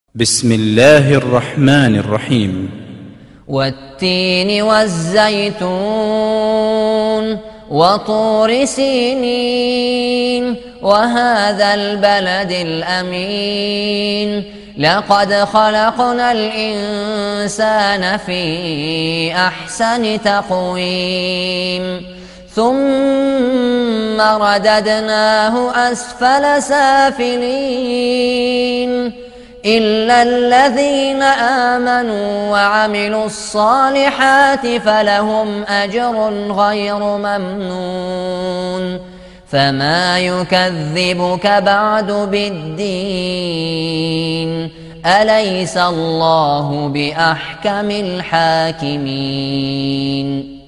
بسم الله الرحمن الرحيم. والتين والزيتون وطور سينين وهذا البلد الأمين لقد خلقنا الإنسان في أحسن تقويم ثم رددناه أسفل سافلين إلا الذين آمنوا وعملوا الصالحات فلهم أجر غير ممنون فما يكذبك بعد بالدين أليس الله بأحكم الحاكمين.